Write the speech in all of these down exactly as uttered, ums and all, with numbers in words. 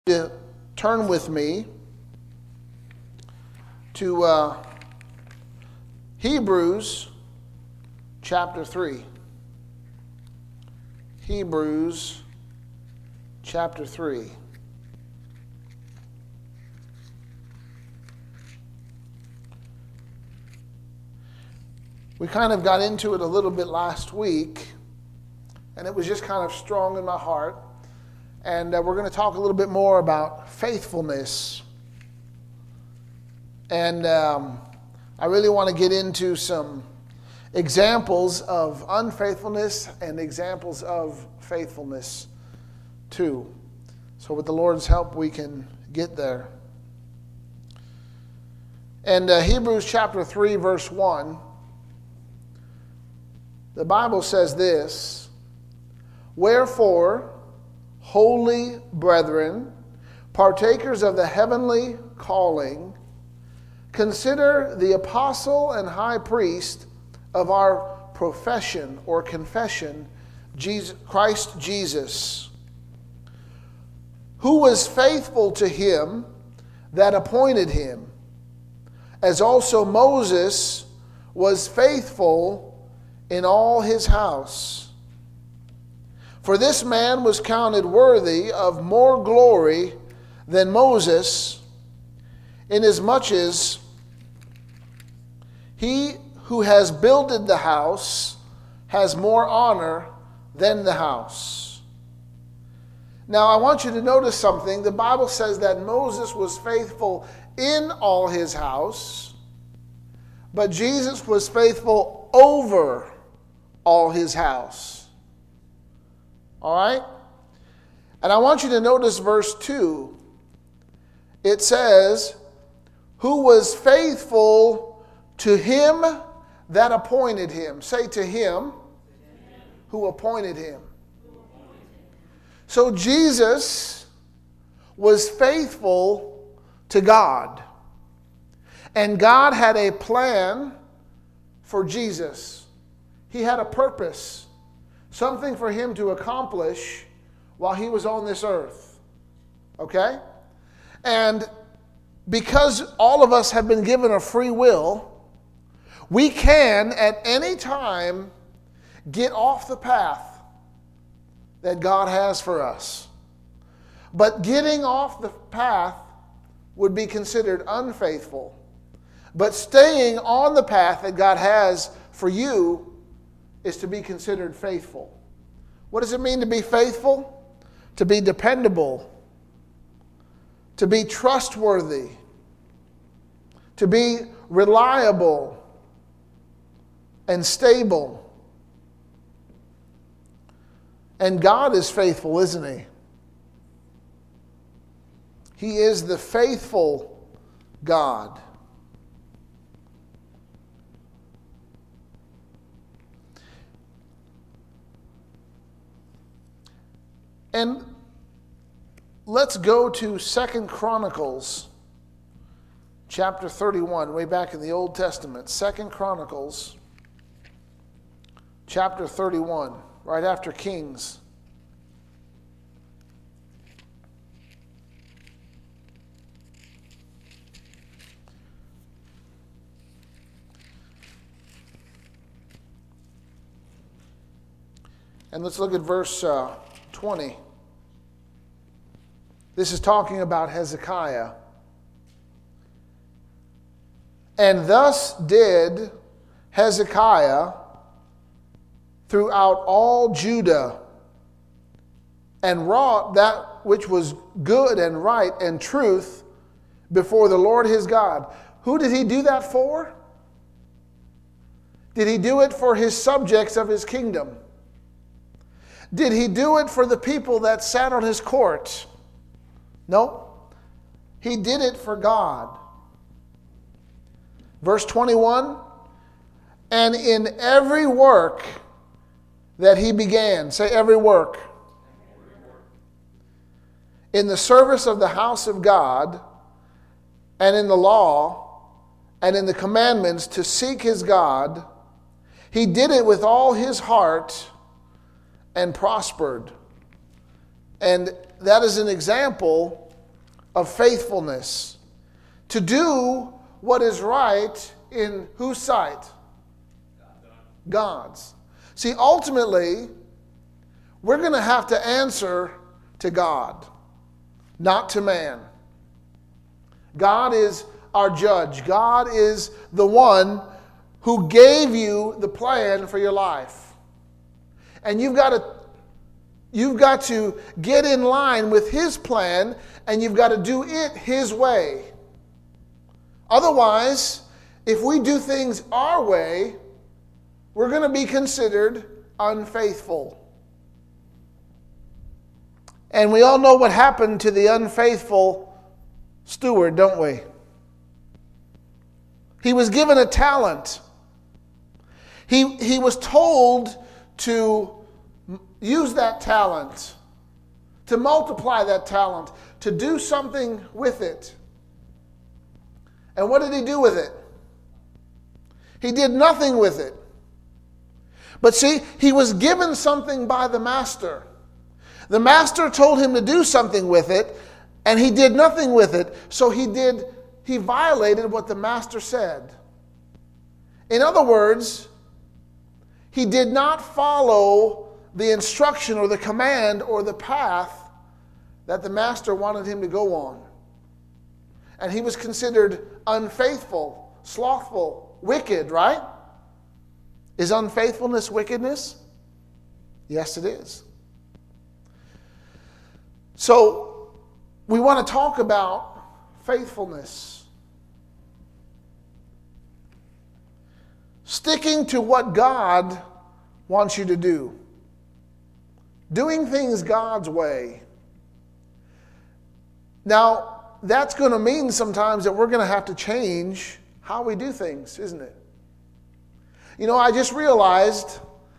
To turn with me to uh, Hebrews chapter three. Hebrews chapter three. We kind of got into it a little bit last week, and it was just kind of strong in my heart. And uh, we're going to talk a little bit more about faithfulness. And um, I really want to get into some examples of unfaithfulness and examples of faithfulness too. So with the Lord's help, we can get there. And uh, Hebrews chapter three, verse one, the Bible says this: "Wherefore, holy brethren, partakers of the heavenly calling, consider the apostle and high priest of our profession or confession, Jesus, Christ Jesus, who was faithful to him that appointed him, as also Moses was faithful in all his house. For this man was counted worthy of more glory than Moses, inasmuch as he who has builded the house has more honor than the house." Now I want you to notice something. The Bible says that Moses was faithful in all his house, but Jesus was faithful over all his house. All right? And I want you to notice verse two. It says, "Who was faithful to him that appointed him." Say, to him who appointed him. So Jesus was faithful to God. And God had a plan for Jesus. He had a purpose. Something for him to accomplish while he was on this earth. Okay? And because all of us have been given a free will, we can at any time get off the path that God has for us. But getting off the path would be considered unfaithful. But staying on the path that God has for you is to be considered faithful. What does it mean to be faithful? To be dependable, to be trustworthy, to be reliable and stable. And God is faithful, isn't He? He is the faithful God. And let's go to Second Chronicles chapter thirty-one, way back in the Old Testament. Second Chronicles chapter thirty-one, right after Kings. And let's look at verse uh, twenty. This is talking about Hezekiah. "And thus did Hezekiah throughout all Judah, and wrought that which was good and right and truth before the Lord his God." Who did he do that for? Did he do it for his subjects of his kingdom? Did he do it for the people that sat on his court? No. He did it for God. Verse twenty-one, "And in every work that he began," say every work, "in the service of the house of God, and in the law, and in the commandments to seek his God, he did it with all his heart and prospered." And that is an example of faithfulness to do what is right in whose sight? God's. See, ultimately, we're going to have to answer to God, not to man. God is our judge. God is the one who gave you the plan for your life. And you've got to you've got to get in line with His plan, and you've got to do it His way. Otherwise, if we do things our way, we're going to be considered unfaithful. And we all know what happened to the unfaithful steward, don't we? He was given a talent. He, he was told to use that talent, to multiply that talent, to do something with it. And what did he do with it? He did nothing with it. But see, he was given something by the master. The master told him to do something with it, and he did nothing with it. So he did, he violated what the master said. In other words, he did not follow the instruction or the command or the path that the master wanted him to go on. And he was considered unfaithful, slothful, wicked, right? Is unfaithfulness wickedness? Yes, it is. So, we want to talk about faithfulness. Sticking to what God wants you to do. Doing things God's way. Now, that's going to mean sometimes that we're going to have to change how we do things, isn't it? You know, I just realized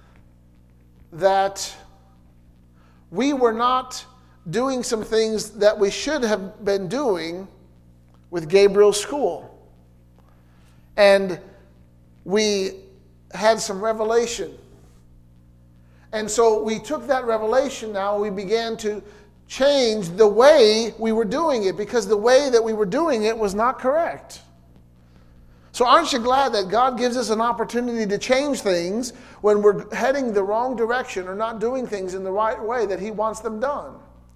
that we were not doing some things that we should have been doing with Gabriel's school. And we had some revelation. And so we took that revelation now and we began to change the way we were doing it, because the way that we were doing it was not correct. So aren't you glad that God gives us an opportunity to change things when we're heading the wrong direction or not doing things in the right way that He wants them done?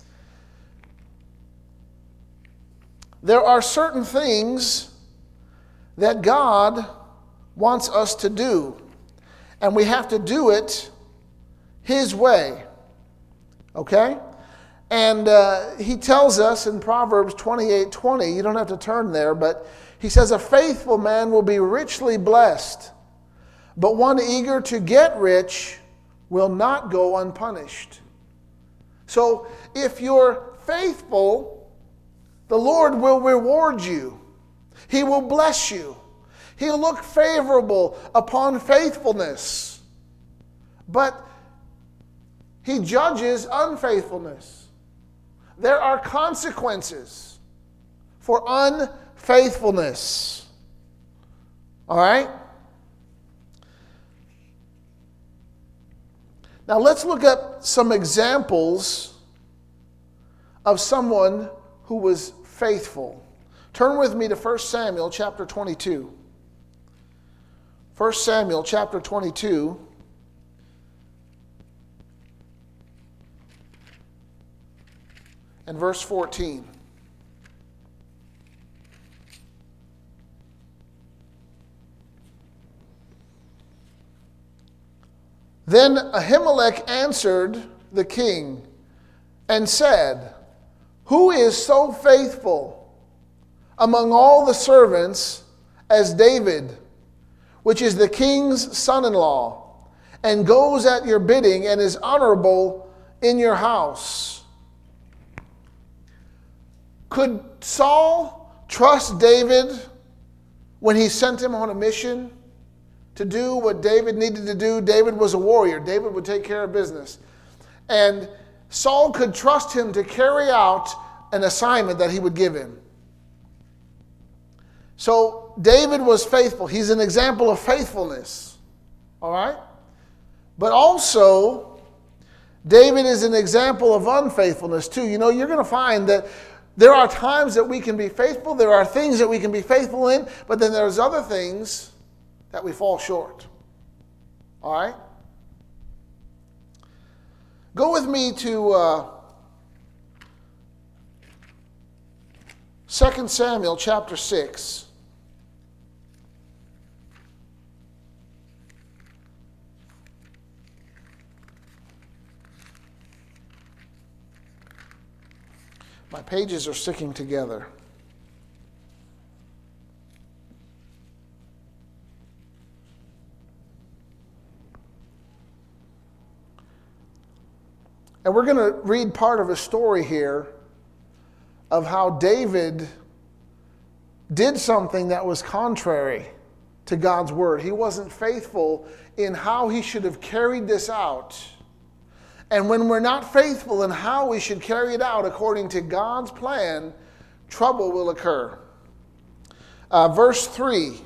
There are certain things that God wants us to do, and we have to do it His way. Okay? And uh, He tells us in Proverbs twenty-eight twenty, you don't have to turn there, but He says, a faithful man will be richly blessed, but one eager to get rich will not go unpunished. So if you're faithful, the Lord will reward you. He will bless you. He'll look favorable upon faithfulness. But He judges unfaithfulness. There are consequences for unfaithfulness. All right? Now let's look at some examples of someone who was faithful. Turn with me to First Samuel chapter twenty-two. First Samuel chapter twenty-two. And verse fourteen. Then Ahimelech answered the king and said, who is so faithful among all the servants as David, which is the king's son-in-law, and goes at your bidding and is honorable in your house? Could Saul trust David when he sent him on a mission to do what David needed to do? David was a warrior. David would take care of business. And Saul could trust him to carry out an assignment that he would give him. So David was faithful. He's an example of faithfulness. All right? But also, David is an example of unfaithfulness too. You know, you're going to find that There are times that we can be faithful. There are things that we can be faithful in. But then there's other things that we fall short. All right? Go with me to uh, Second Samuel chapter six. My pages are sticking together. And we're going to read part of a story here of how David did something that was contrary to God's word. He wasn't faithful in how he should have carried this out. And when we're not faithful in how we should carry it out according to God's plan, trouble will occur. Uh, verse three.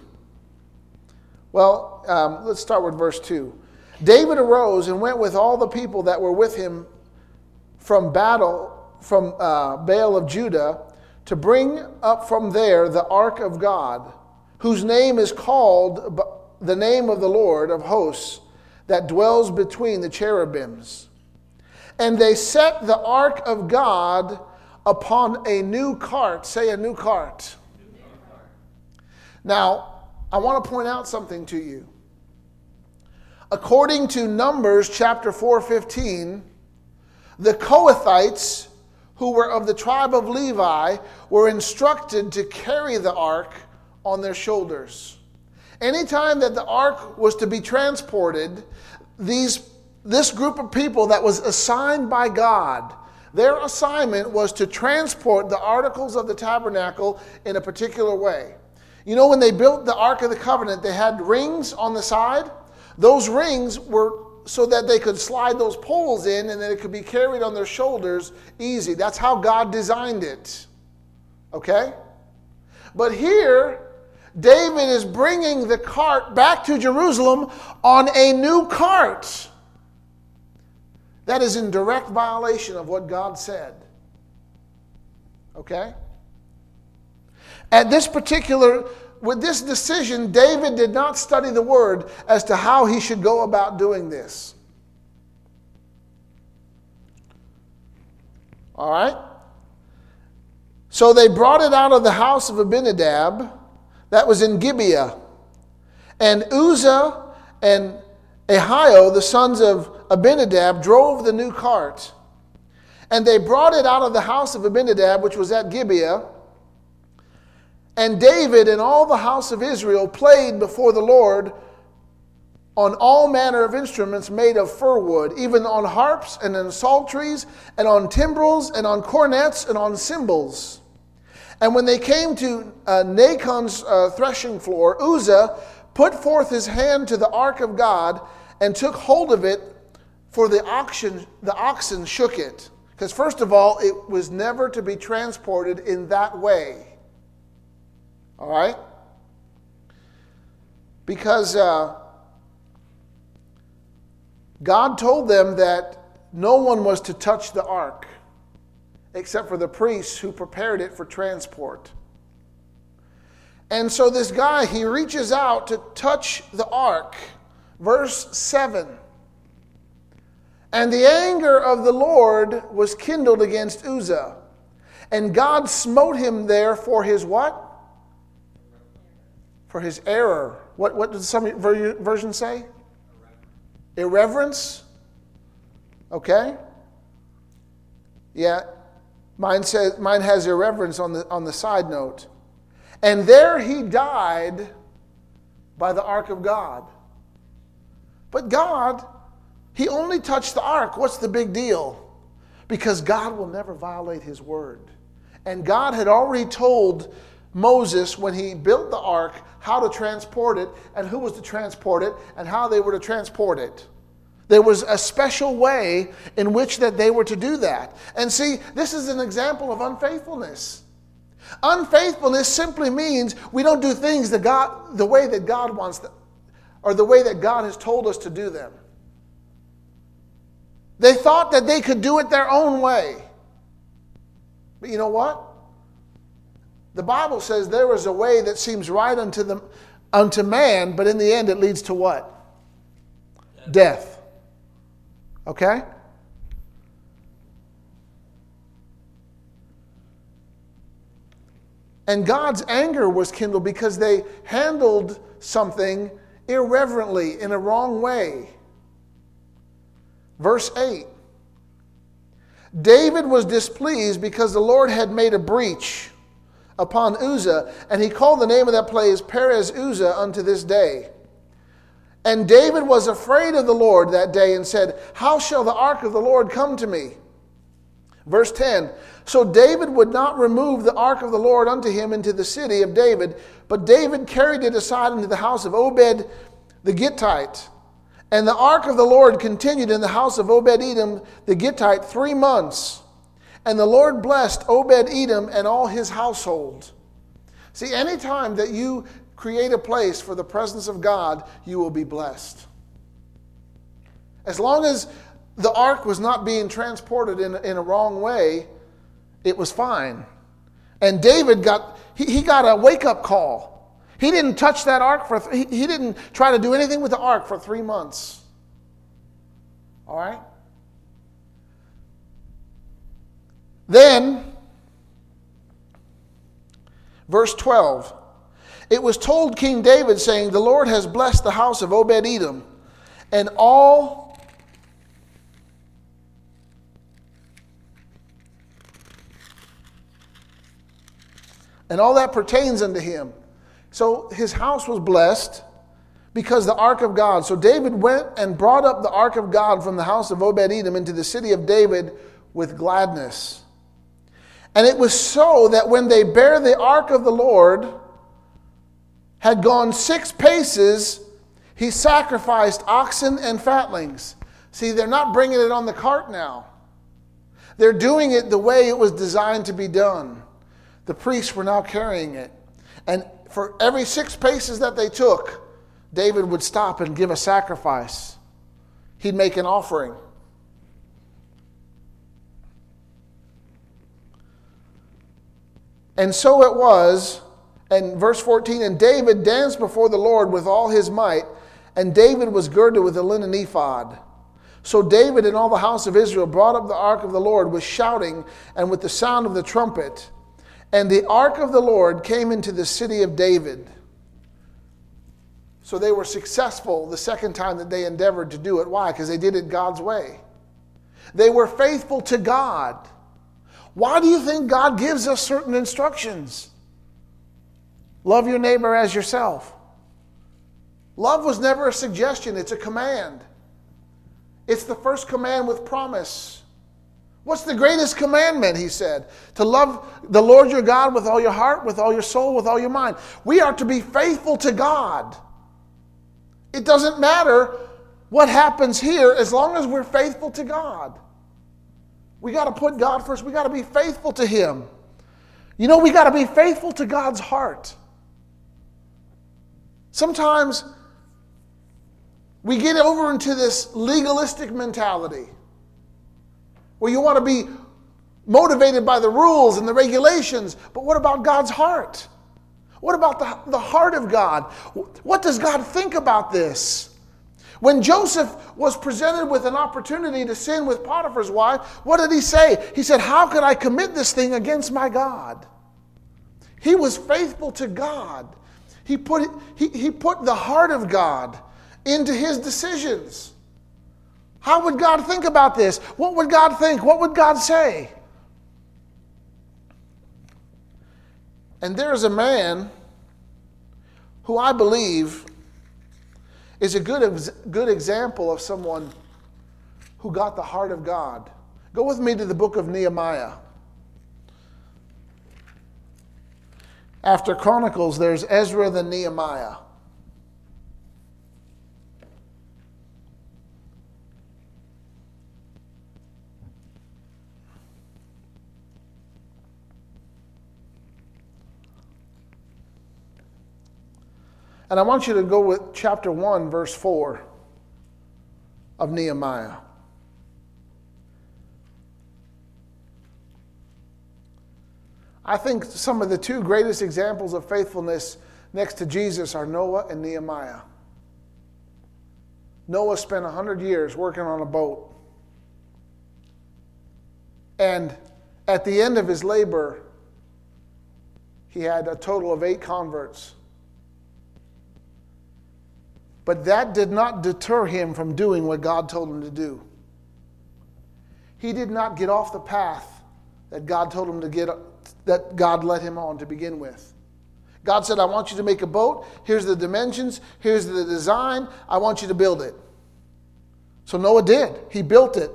Well, um, let's start with verse two. David arose and went with all the people that were with him from battle, from uh, Baal of Judah, to bring up from there the ark of God, whose name is called the name of the Lord of hosts, that dwells between the cherubims. And they set the ark of God upon a new cart. Say a new cart. New cart. Now, I want to point out something to you. According to Numbers chapter four fifteen, the Kohathites, who were of the tribe of Levi, were instructed to carry the ark on their shoulders. Anytime that the ark was to be transported, these This group of people that was assigned by God, their assignment was to transport the articles of the tabernacle in a particular way. You know, when they built the Ark of the Covenant, they had rings on the side. Those rings were so that they could slide those poles in and then it could be carried on their shoulders easy. That's how God designed it. Okay? But here, David is bringing the cart back to Jerusalem on a new cart. That is in direct violation of what God said. Okay? At this particular, with this decision, David did not study the word as to how he should go about doing this. All right? So they brought it out of the house of Abinadab that was in Gibeah. And Uzzah and Ahio, the sons of Abinadab, drove the new cart. And they brought it out of the house of Abinadab, which was at Gibeah. And David and all the house of Israel played before the Lord on all manner of instruments made of fir wood, even on harps and on psalteries and on timbrels and on cornets and on cymbals. And when they came to uh, Nachon's uh, threshing floor, Uzzah put forth his hand to the ark of God and took hold of it, for the oxen, the oxen shook it. Because first of all, it was never to be transported in that way. All right? Because uh, God told them that no one was to touch the ark except for the priests who prepared it for transport. And so this guy, he reaches out to touch the ark. Verse seven. And the anger of the Lord was kindled against Uzzah. And God smote him there for his what? For his error. What, what does some version say? Irreverence. Okay. Yeah. Mine says mine has irreverence on the on the side note. And there he died by the ark of God. But God, he only touched the ark. What's the big deal? Because God will never violate his word. And God had already told Moses when he built the ark how to transport it and who was to transport it and how they were to transport it. There was a special way in which that they were to do that. And see, this is an example of unfaithfulness. Unfaithfulness simply means we don't do things the, God, the way that God wants them, or the way that God has told us to do them. They thought that they could do it their own way. But you know what? The Bible says there is a way that seems right unto, the, unto man, but in the end it leads to what? Death. Death. Okay? And God's anger was kindled because they handled something irreverently, in a wrong way. Verse eight. David was displeased because the Lord had made a breach upon Uzzah, and he called the name of that place Perez Uzzah unto this day. And David was afraid of the Lord that day and said, how shall the ark of the Lord come to me? Verse ten. So David would not remove the ark of the Lord unto him into the city of David, but David carried it aside into the house of Obed the Gittite. And the ark of the Lord continued in the house of Obed-Edom the Gittite three months. And the Lord blessed Obed-Edom and all his household. See, any time that you create a place for the presence of God, you will be blessed. As long as the ark was not being transported in, in a wrong way, it was fine. And David got, he, he got a wake-up call. He didn't touch that ark for, he, he didn't try to do anything with the ark for three months. All right? Then, verse twelve. It was told King David, saying, the Lord has blessed the house of Obed-Edom, and all and all that pertains unto him. So his house was blessed because the ark of God. So David went and brought up the ark of God from the house of Obed-Edom into the city of David with gladness. And it was so that when they bare the ark of the Lord had gone six paces, he sacrificed oxen and fatlings. See, they're not bringing it on the cart now. They're doing it the way it was designed to be done. The priests were now carrying it. And for every six paces that they took, David would stop and give a sacrifice. He'd make an offering. And so it was, and verse fourteen, and David danced before the Lord with all his might, and David was girded with a linen ephod. So David and all the house of Israel brought up the ark of the Lord with shouting and with the sound of the trumpet. And the ark of the Lord came into the city of David. So they were successful the second time that they endeavored to do it. Why? Because they did it God's way. They were faithful to God. Why do you think God gives us certain instructions? Love your neighbor as yourself. Love was never a suggestion, it's a command. It's the first command with promise. What's the greatest commandment, he said? To love the Lord your God with all your heart, with all your soul, with all your mind. We are to be faithful to God. It doesn't matter what happens here as long as we're faithful to God. We got to put God first. We got to be faithful to him. You know, we got to be faithful to God's heart. Sometimes we get over into this legalistic mentality where you want to be motivated by the rules and the regulations. But what about God's heart? What about the, the heart of God? What does God think about this? When Joseph was presented with an opportunity to sin with Potiphar's wife, what did he say? He said, how could I commit this thing against my God? He was faithful to God. He put, he, he put the heart of God into his decisions. How would God think about this? What would God think? What would God say? And there's a man who I believe is a good, good example of someone who got the heart of God. Go with me to the book of Nehemiah. After Chronicles, there's Ezra then Nehemiah. And I want you to go with chapter one, verse four of Nehemiah. I think some of the two greatest examples of faithfulness next to Jesus are Noah and Nehemiah. Noah spent one hundred years working on a boat. And at the end of his labor, he had a total of eight converts. But that did not deter him from doing what God told him to do. He did not get off the path that God told him to get, that God led him on to begin with. God said, I want you to make a boat. Here's the dimensions. Here's the design. I want you to build it. So Noah did. He built it.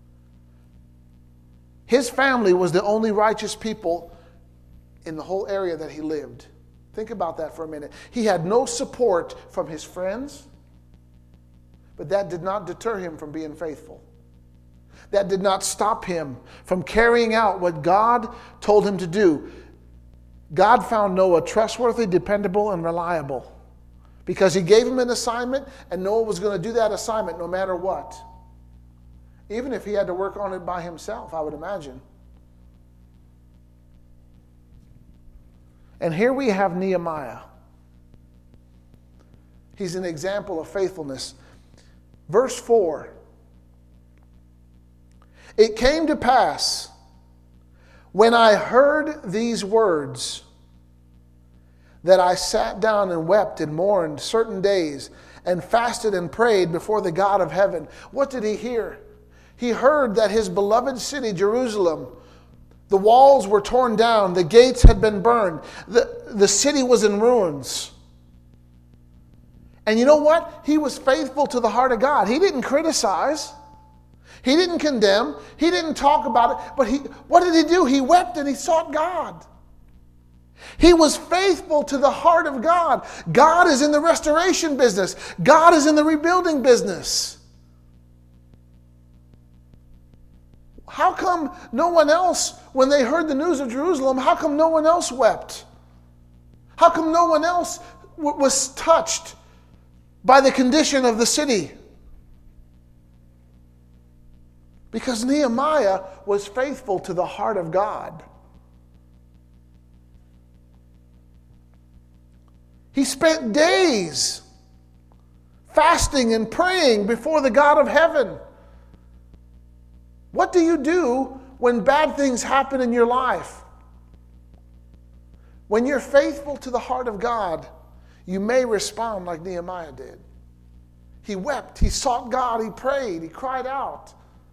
His family was the only righteous people in the whole area that he lived. Think about that for a minute. He had no support from his friends, but that did not deter him from being faithful. That did not stop him from carrying out what God told him to do. God found Noah trustworthy, dependable, and reliable because he gave him an assignment, and Noah was going to do that assignment no matter what. Even if he had to work on it by himself, I would imagine. And here we have Nehemiah. He's an example of faithfulness. Verse four. It came to pass, when I heard these words, that I sat down and wept and mourned certain days and fasted and prayed before the God of heaven. What did he hear? He heard that his beloved city, Jerusalem, the walls were torn down, the gates had been burned, the, the city was in ruins. And you know what? He was faithful to the heart of God. He didn't criticize. He didn't condemn. He didn't talk about it. But he, what did he do? He wept and he sought God. He was faithful to the heart of God. God is in the restoration business. God is in the rebuilding business. How come no one else, when they heard the news of Jerusalem, how come no one else wept? How come no one else w- was touched by the condition of the city? Because Nehemiah was faithful to the heart of God. He spent days fasting and praying before the God of heaven. What do you do when bad things happen in your life? When you're faithful to the heart of God, you may respond like Nehemiah did. He wept, he sought God, he prayed, he cried out.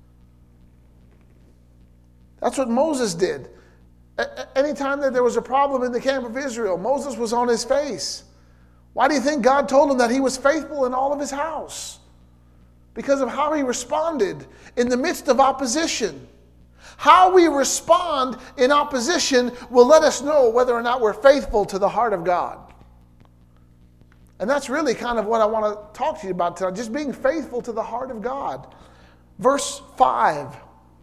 That's what Moses did. Anytime that there was a problem in the camp of Israel, Moses was on his face. Why do you think God told him that he was faithful in all of his house? Because of how he responded in the midst of opposition. How we respond in opposition will let us know whether or not we're faithful to the heart of God. And that's really kind of what I want to talk to you about tonight, just being faithful to the heart of God. Verse five.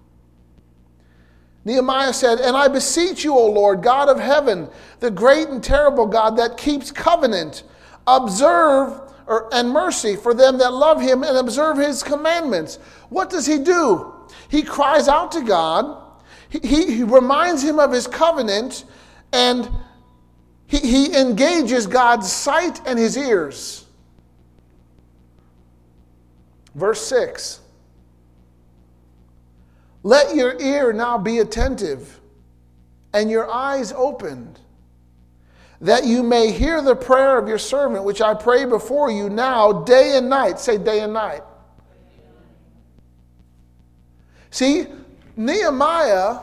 Nehemiah said, "And I beseech you, O Lord, God of heaven, the great and terrible God that keeps covenant, observe or, and mercy for them that love him and observe his commandments." What does he do? He cries out to God. He, he, he reminds him of his covenant, and he, he engages God's sight and his ears. Verse six. "Let your ear now be attentive, and your eyes opened, that you may hear the prayer of your servant, which I pray before you now day and night." Say day and night. See, Nehemiah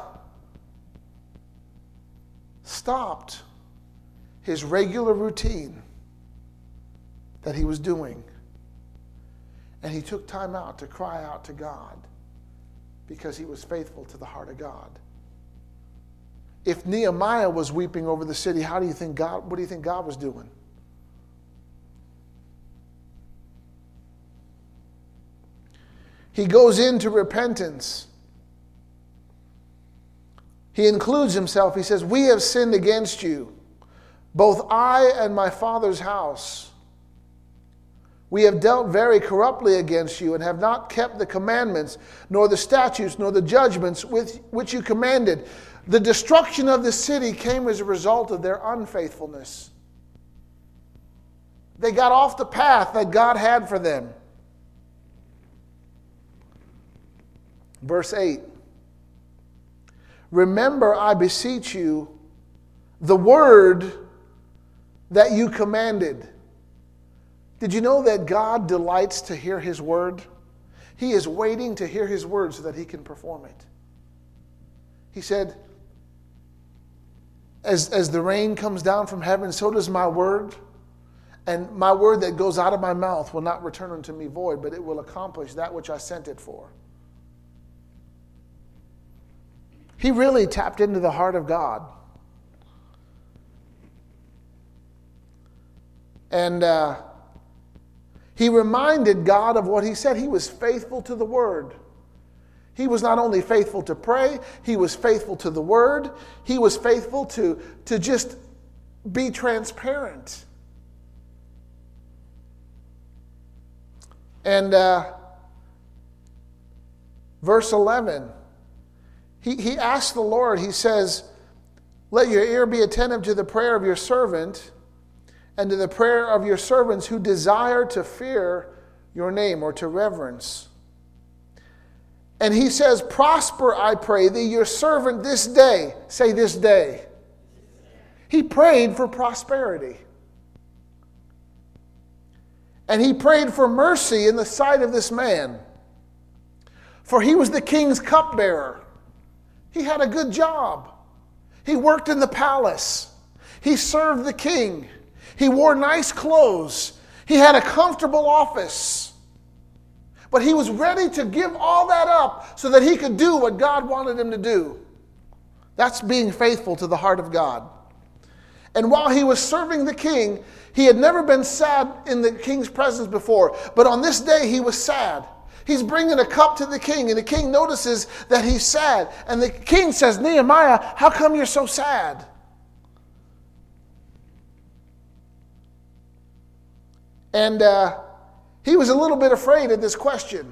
stopped his regular routine that he was doing, and he took time out to cry out to God. Because he was faithful to the heart of God. If Nehemiah was weeping over the city, how do you think God, what do you think God was doing? He goes into repentance. He includes himself. He says, "We have sinned against you, both I and my father's house. We have dealt very corruptly against you and have not kept the commandments, nor the statutes, nor the judgments with which you commanded." The destruction of the city came as a result of their unfaithfulness. They got off the path that God had for them. Verse eight. Remember, I beseech you, the word that you commanded. Did you know that God delights to hear His word? He is waiting to hear His word so that He can perform it. He said, as, as the rain comes down from heaven, so does my word. And my word that goes out of my mouth will not return unto me void, but it will accomplish that which I sent it for. He really tapped into the heart of God. And uh, he reminded God of what He said. He was faithful to the word. He was not only faithful to pray, he was faithful to the word. He was faithful to, to just be transparent. And uh, verse eleven, he, he asked the Lord, he says, let your ear be attentive to the prayer of your servant and to the prayer of your servants who desire to fear your name or to reverence. And he says, prosper, I pray thee, your servant this day. Say this day. He prayed for prosperity. And he prayed for mercy in the sight of this man. For he was the king's cupbearer. He had a good job. He worked in the palace. He served the king. He wore nice clothes. He had a comfortable office. But he was ready to give all that up so that he could do what God wanted him to do. That's being faithful to the heart of God. And while he was serving the king, he had never been sad in the king's presence before. But on this day, he was sad. He's bringing a cup to the king, and the king notices that he's sad. And the king says, Nehemiah, how come you're so sad? And uh, he was a little bit afraid of this question.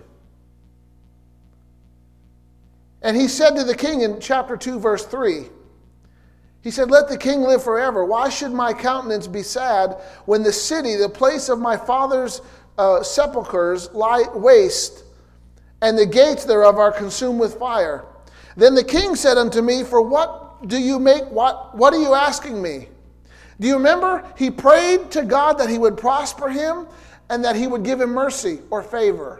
And he said to the king in chapter two, verse three, he said, let the king live forever. Why should my countenance be sad when the city, the place of my father's uh, sepulchres, lie waste, and the gates thereof are consumed with fire? Then the king said unto me, for what do you make, what, what are you asking me? Do you remember? He prayed to God that he would prosper him and that he would give him mercy or favor.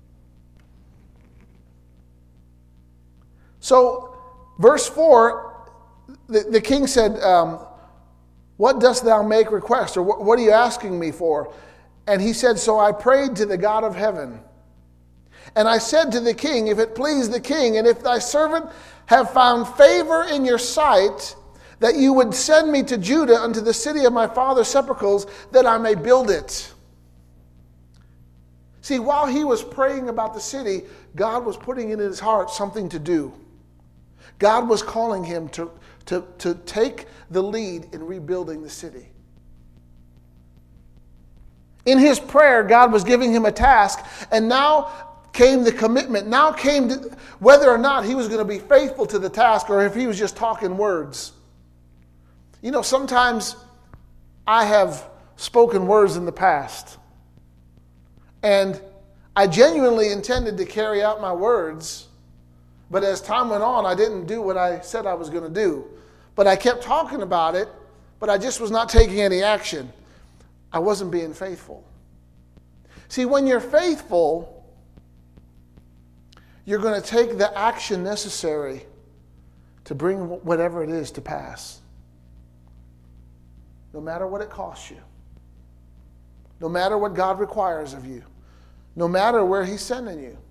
So, verse four, the, the king said, um, what dost thou make request? Or what, what are you asking me for? And he said, so I prayed to the God of heaven. And I said to the king, if it please the king, and if thy servant have found favor in your sight, that you would send me to Judah unto the city of my father's sepulchres, that I may build it. See, while he was praying about the city, God was putting in his heart something to do. God was calling him to, to, to take the lead in rebuilding the city. In his prayer, God was giving him a task, and now came the commitment. Now came to, whether or not he was going to be faithful to the task or if he was just talking words. You know, sometimes I have spoken words in the past, and I genuinely intended to carry out my words, but as time went on, I didn't do what I said I was going to do. But I kept talking about it, but I just was not taking any action. I wasn't being faithful. See, when you're faithful, you're going to take the action necessary to bring whatever it is to pass. No matter what it costs you. No matter what God requires of you. No matter where He's sending you.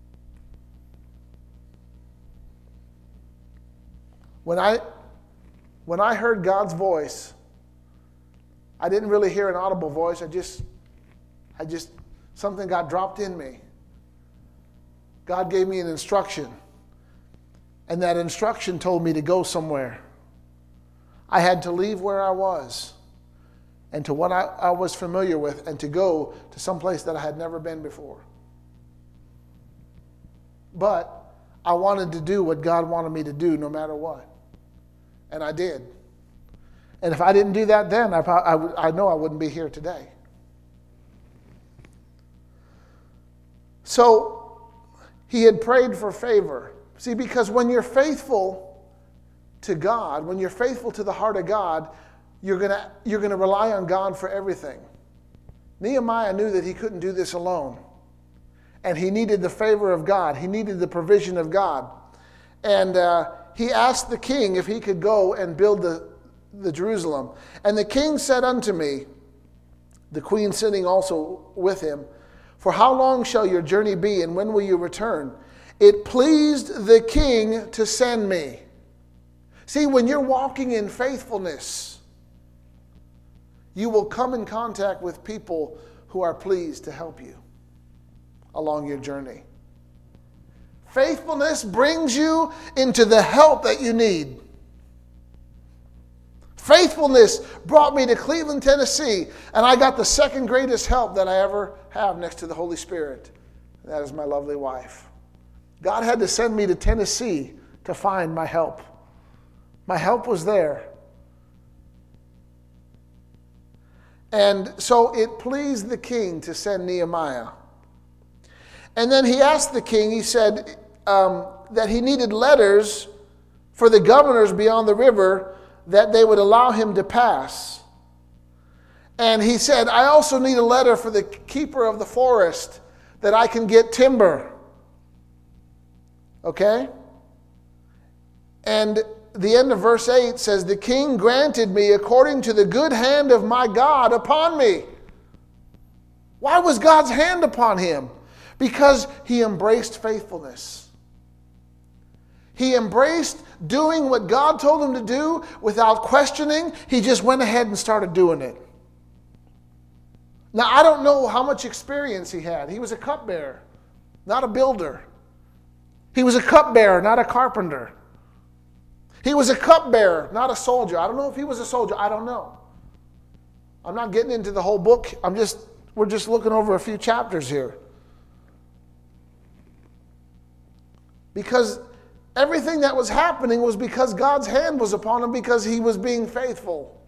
When I, when I heard God's voice, I didn't really hear an audible voice. I just, I just, something got dropped in me. God gave me an instruction. And that instruction told me to go somewhere. I had to leave where I was and to what I, I was familiar with and to go to some place that I had never been before. But I wanted to do what God wanted me to do no matter what. And I did. And if I didn't do that then, I, I, I know I wouldn't be here today. So he had prayed for favor. See, because when you're faithful to God, when you're faithful to the heart of God, you're going to you're going to rely on God for everything. Nehemiah knew that he couldn't do this alone. And he needed the favor of God. He needed the provision of God. And uh, he asked the king if he could go and build the, the Jerusalem. And the king said unto me, the queen sitting also with him, for how long shall your journey be, and when will you return? It pleased the king to send me. See, when you're walking in faithfulness, you will come in contact with people who are pleased to help you along your journey. Faithfulness brings you into the help that you need. Faithfulness brought me to Cleveland, Tennessee, and I got the second greatest help that I ever have next to the Holy Spirit. That is my lovely wife. God had to send me to Tennessee to find my help. My help was there. And so it pleased the king to send Nehemiah. And then he asked the king, he said um, that he needed letters for the governors beyond the river that they would allow him to pass. And he said, I also need a letter for the keeper of the forest that I can get timber. Okay? And the end of verse eight says, the king granted me according to the good hand of my God upon me. Why was God's hand upon him? Because he embraced faithfulness. He embraced doing what God told him to do without questioning. He just went ahead and started doing it. Now, I don't know how much experience he had. He was a cupbearer, not a builder. He was a cupbearer, not a carpenter. He was a cupbearer, not a soldier. I don't know if he was a soldier. I don't know. I'm not getting into the whole book. I'm just, we're just looking over a few chapters here. Because everything that was happening was because God's hand was upon him, because he was being faithful.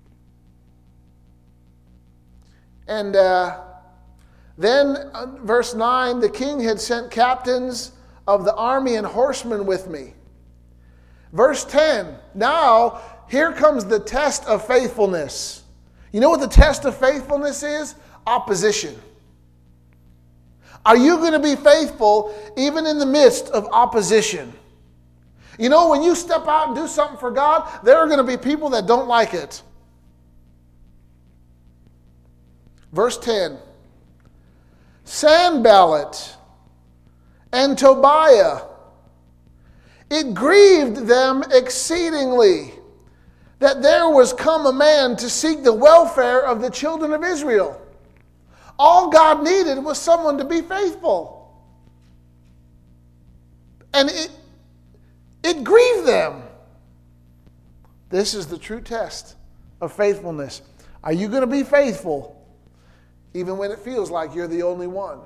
And uh, then, uh, verse nine, the king had sent captains of the army and horsemen with me. Verse ten, now here comes the test of faithfulness. You know what the test of faithfulness is? Opposition. Are you going to be faithful even in the midst of opposition? You know, when you step out and do something for God, there are going to be people that don't like it. Verse ten. Sanballat and Tobiah, it grieved them exceedingly that there was come a man to seek the welfare of the children of Israel. All God needed was someone to be faithful. And it, it grieved them. This is the true test of faithfulness. Are you going to be faithful even when it feels like you're the only one?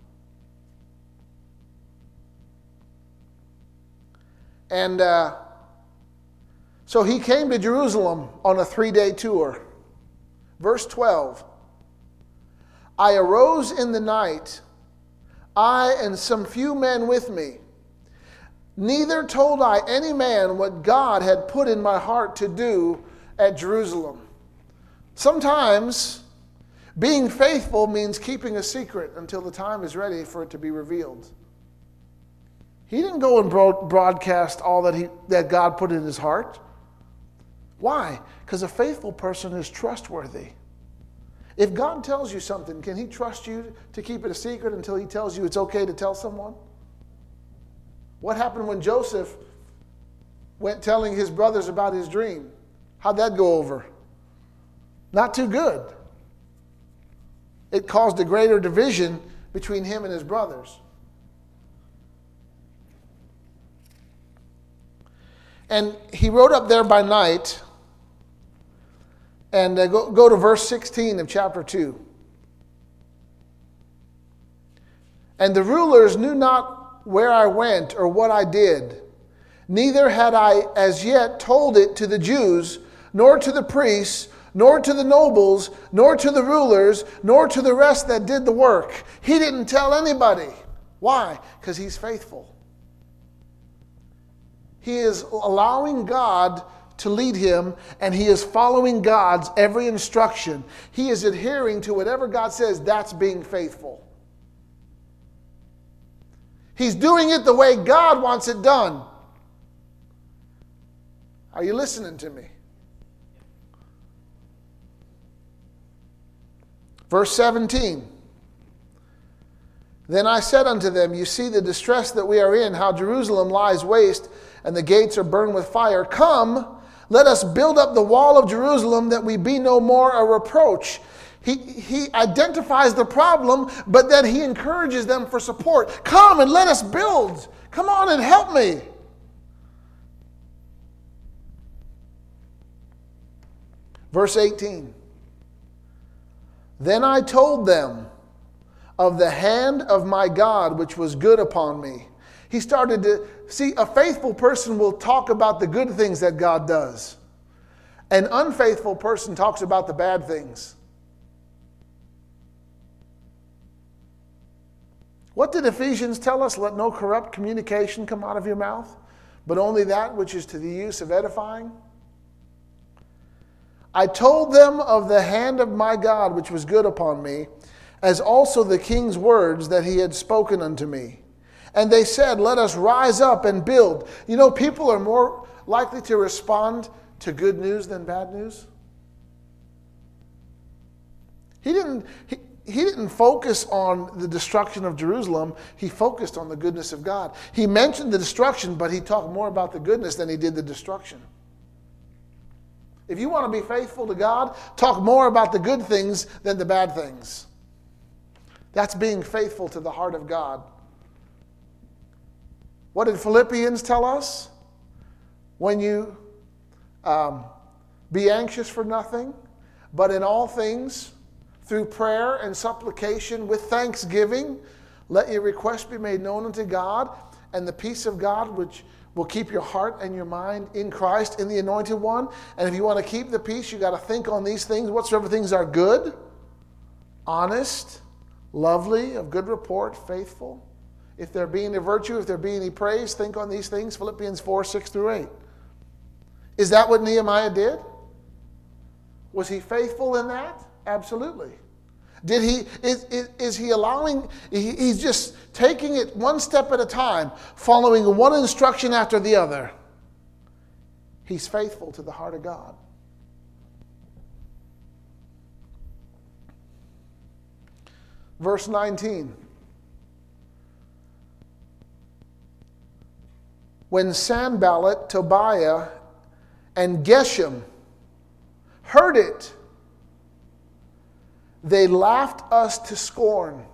And uh, so he came to Jerusalem on a three-day tour. Verse twelve. I arose in the night, I and some few men with me. Neither told I any man what God had put in my heart to do at Jerusalem. Sometimes being faithful means keeping a secret until the time is ready for it to be revealed. He didn't go and broadcast all that he that God put in his heart. Why? Because a faithful person is trustworthy. If God tells you something, can he trust you to keep it a secret until he tells you it's okay to tell someone? What happened when Joseph went telling his brothers about his dream? How'd that go over? Not too good. It caused a greater division between him and his brothers. And he rode up there by night. And uh, go, go to verse sixteen of chapter two. And the rulers knew not where I went or what I did. neither had I as yet told it to the Jews, nor to the priests, nor to the nobles, nor to the rulers, nor to the rest that did the work. He didn't tell anybody. Why? Because he's faithful. He is allowing God to lead him, and he is following God's every instruction. He is adhering to whatever God says. That's being faithful. He's doing it the way God wants it done. Are you listening to me? Verse seventeen. Then I said unto them, you see the distress that we are in, how Jerusalem lies waste, and the gates are burned with fire. Come, let us build up the wall of Jerusalem, that we be no more a reproach. He, he identifies the problem, but then he encourages them for support. Come and let us build. Come on and help me. Verse eighteen. Then I told them of the hand of my God, which was good upon me. He started to see, a faithful person will talk about the good things that God does. An unfaithful person talks about the bad things. What did Ephesians tell us? Let no corrupt communication come out of your mouth, but only that which is to the use of edifying. I told them of the hand of my God, which was good upon me, as also the king's words that he had spoken unto me. And they said, let us rise up and build. You know, people are more likely to respond to good news than bad news. He didn't, he, he didn't focus on the destruction of Jerusalem. He focused on the goodness of God. He mentioned the destruction, but he talked more about the goodness than he did the destruction. If you want to be faithful to God, talk more about the good things than the bad things. That's being faithful to the heart of God. What did Philippians tell us? When you um, be anxious for nothing, but in all things, through prayer and supplication with thanksgiving, let your requests be made known unto God, and the peace of God, which will keep your heart and your mind in Christ, in the Anointed One. And if you want to keep the peace, you got to think on these things. Whatsoever things are good, honest, lovely, of good report, faithful. If there be any virtue, if there be any praise, think on these things. Philippians four, six through eight. Is that what Nehemiah did? Was he faithful in that? Absolutely. Did he, is, is, is he allowing, he, he's just taking it one step at a time, following one instruction after the other. He's faithful to the heart of God. Verse nineteen. When Sanballat, Tobiah, and Geshem heard it, they laughed us to scorn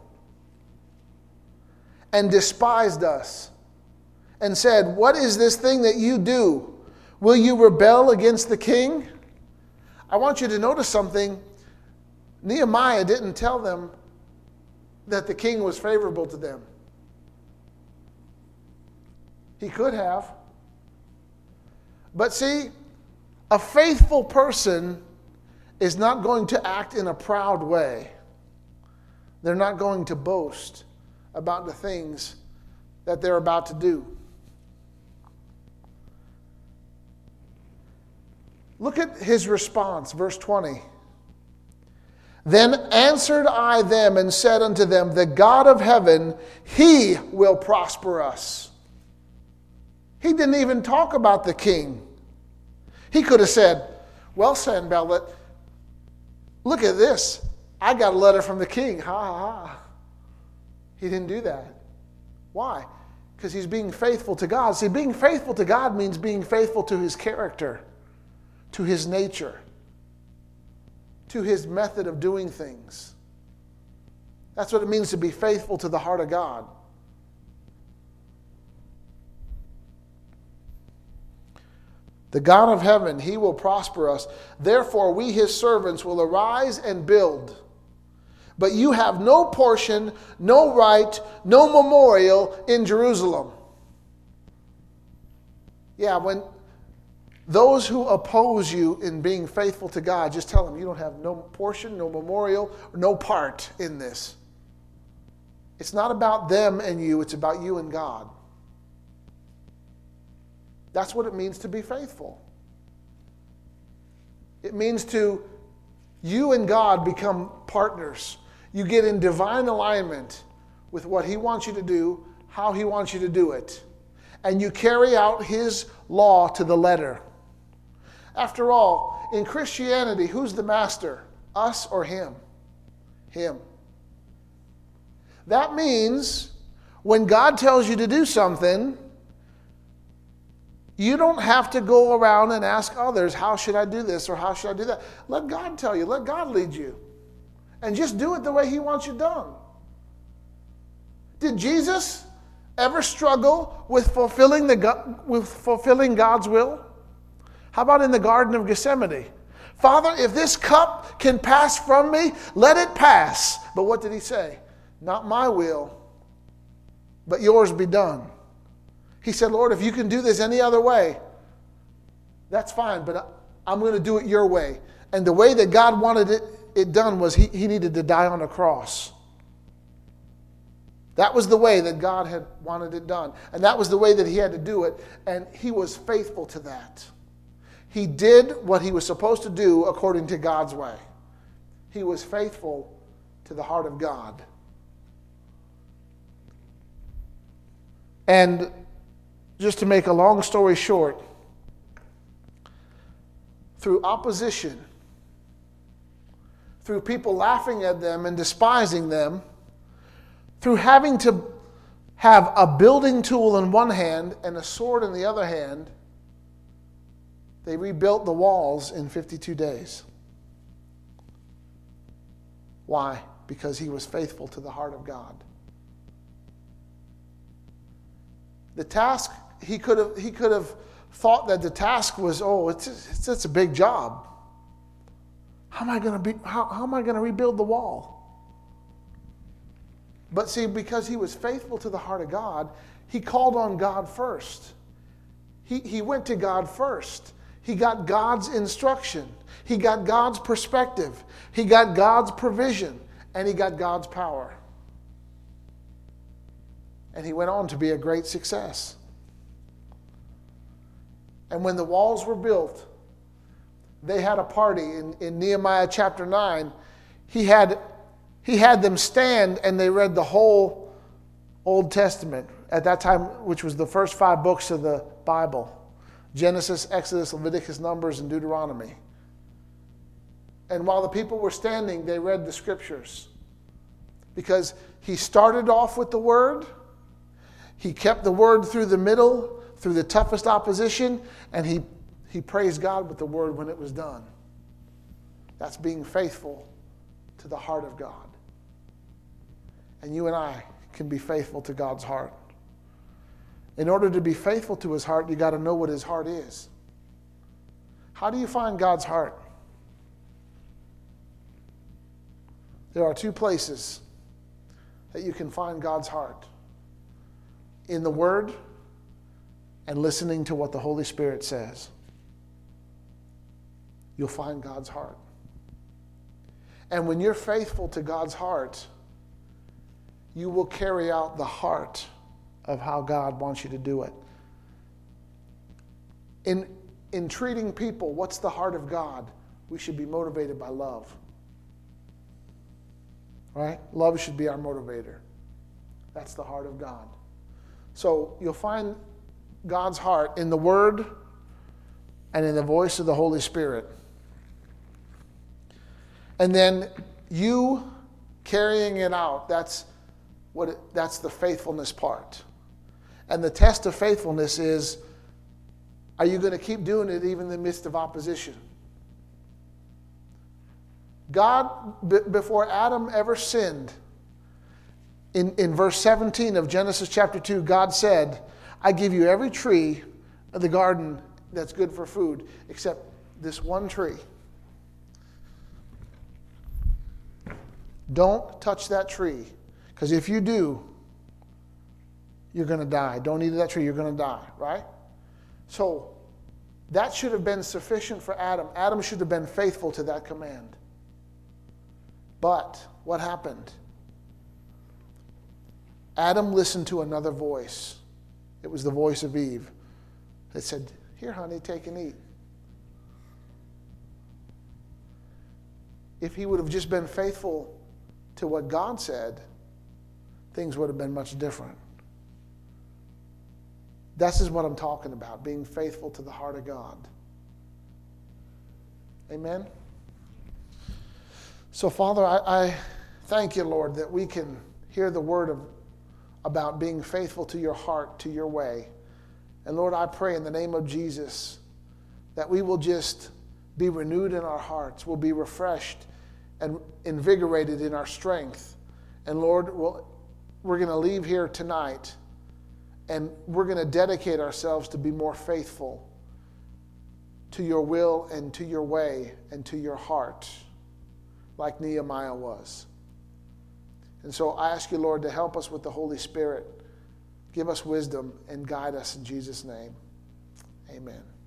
and despised us and said, what is this thing that you do? Will you rebel against the king? I want you to notice something. Nehemiah didn't tell them that the king was favorable to them. He could have. But see, a faithful person is not going to act in a proud way. They're not going to boast about the things that they're about to do. Look at his response, verse twenty. Then answered I them and said unto them, the God of heaven, he will prosper us. He didn't even talk about the king. He could have said, well, Sanballat, look at this. I got a letter from the king. Ha, ha, ha. He didn't do that. Why? Because he's being faithful to God. See, being faithful to God means being faithful to his character, to his nature, to his method of doing things. That's what it means to be faithful to the heart of God. The God of heaven, he will prosper us. Therefore, we his servants will arise and build. But you have no portion, no right, no memorial in Jerusalem. Yeah, when those who oppose you in being faithful to God, just tell them you don't have no portion, no memorial, no part in this. It's not about them and you, it's about you and God. That's what it means to be faithful. It means to, you and God become partners. You get in divine alignment with what He wants you to do, how He wants you to do it. And you carry out His law to the letter. After all, in Christianity, who's the master? Us or Him? Him. That means when God tells you to do something, you don't have to go around and ask others, how should I do this or how should I do that? Let God tell you. Let God lead you. And just do it the way He wants you done. Did Jesus ever struggle with fulfilling the with fulfilling God's will? How about in the Garden of Gethsemane? Father, if this cup can pass from me, let it pass. But what did He say? Not my will, but yours be done. He said, Lord, if you can do this any other way, that's fine, but I'm going to do it your way. And the way that God wanted it, it done was he, he needed to die on a cross. That was the way that God had wanted it done. And that was the way that He had to do it. And He was faithful to that. He did what He was supposed to do according to God's way. He was faithful to the heart of God. And just to make a long story short, through opposition, through people laughing at them and despising them, through having to have a building tool in one hand and a sword in the other hand, they rebuilt the walls in fifty-two days. Why? Because He was faithful to the heart of God. The task, he could have he could have thought that the task was, oh, it's it's, it's a big job. How am I going to be? How, how am I going to rebuild the wall? But see, because he was faithful to the heart of God, he called on God first. He he went to God first. He got God's instruction. He got God's perspective. He got God's provision, and he got God's power. And he went on to be a great success. And when the walls were built, they had a party. In, in Nehemiah chapter nine, he had, he had them stand and they read the whole Old Testament at that time, which was the first five books of the Bible. Genesis, Exodus, Leviticus, Numbers, and Deuteronomy. And while the people were standing, they read the scriptures. Because he started off with the word. He kept the word through the middle, through the toughest opposition, and he, he praised God with the word when it was done. That's being faithful to the heart of God. And you and I can be faithful to God's heart. In order to be faithful to His heart, you got to know what His heart is. How do you find God's heart? There are two places that you can find God's heart. In the Word and listening to what the Holy Spirit says. You'll find God's heart. And when you're faithful to God's heart, you will carry out the heart of how God wants you to do it. In, in treating people, what's the heart of God? We should be motivated by love. Right? Love should be our motivator. That's the heart of God. So you'll find God's heart in the Word and in the voice of the Holy Spirit. And then you carrying it out, that's what it, that's the faithfulness part. And the test of faithfulness is, are you going to keep doing it even in the midst of opposition? God, b- before Adam ever sinned, in, in verse seventeen of Genesis chapter two, God said, I give you every tree of the garden that's good for food, except this one tree. Don't touch that tree, because if you do, you're going to die. Don't eat of that tree, you're going to die, right? So that should have been sufficient for Adam. Adam should have been faithful to that command. But what happened? Adam listened to another voice. It was the voice of Eve that said, "Here, honey, take and eat." If he would have just been faithful to what God said, things would have been much different. This is what I'm talking about, being faithful to the heart of God. Amen? So, Father, I, I thank you, Lord, that we can hear the word of, about being faithful to your heart, to your way. And, Lord, I pray in the name of Jesus that we will just be renewed in our hearts, we'll be refreshed and invigorated in our strength. And, Lord, we'll, we're going to leave here tonight and we're going to dedicate ourselves to be more faithful to your will and to your way and to your heart, like Nehemiah was. And so I ask you, Lord, to help us with the Holy Spirit. Give us wisdom and guide us in Jesus' name. Amen.